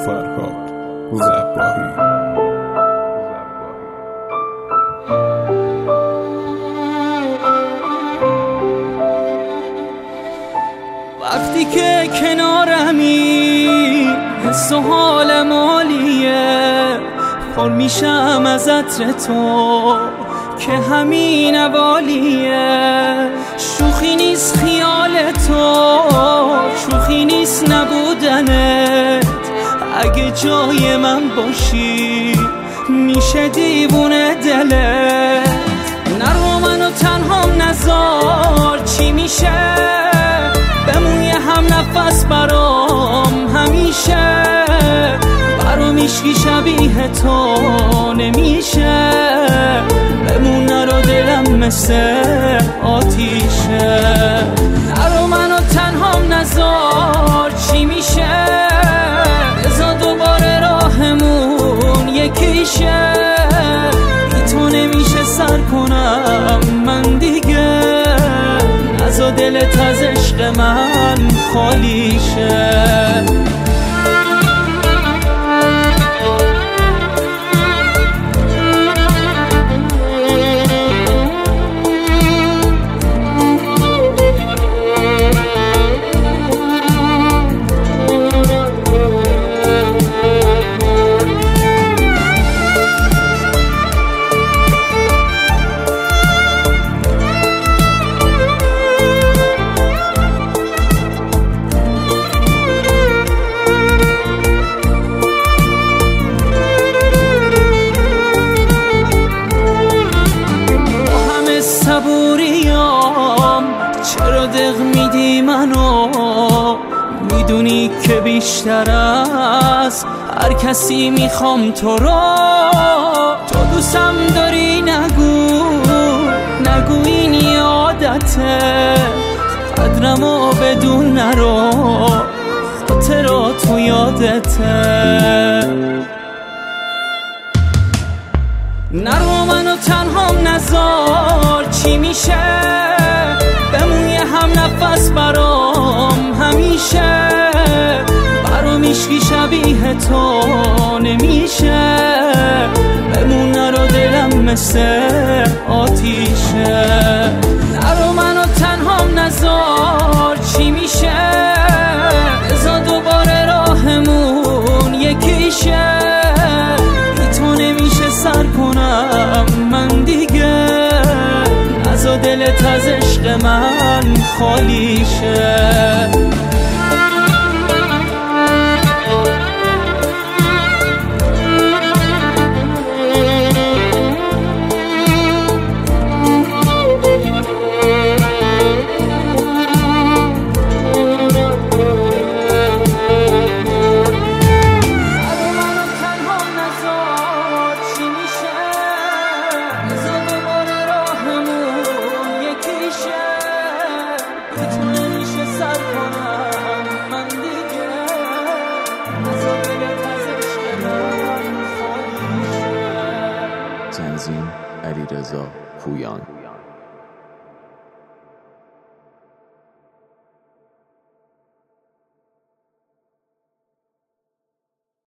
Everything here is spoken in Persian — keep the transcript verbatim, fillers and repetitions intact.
فرهاد زباهی. وقتی که کنارمی حس و حالم عالیه، پر میشم از عطر تو که همین اوالیه. شوخی نیست خیال تو، شوخی نیست نبودنت. اگه جای من باشی میشه دیوونه دلت. نرو منو تنهام نذار، چی میشه بمون یه هم نفس برام همیشه. برام عشقی شبیه تو نمیشه، بمون نرو دلم مثل آتیشه. نرو منو تنهام نذار، چی میشه بذار دوباره راهمون یکیشه. بی تو نمیشه سر کنم من دیگه، نذار دلت از عشق من خالی شه. صبوریام چرا دق میدی منو؟ میدونی که بیشتر از هر کسی میخوام تو رو. تو دوستم داری نگو، نگو این یه عادته. قدرمو بدون نرو، خاطرات تو یادته. نرو منو تنهام نذار، چی میشه بمون یه هم نفس برام همیشه. برام عشقی شبیه تو نمیشه، بمون نرو دلم مثل آتیشه. نرو منو تنهام نذار، چی میشه بذار دوباره راهمون یکیشه. سر کنم من دیگه، نذار دلت از عشق من خالی شه. تنظیم علیرضا پویان.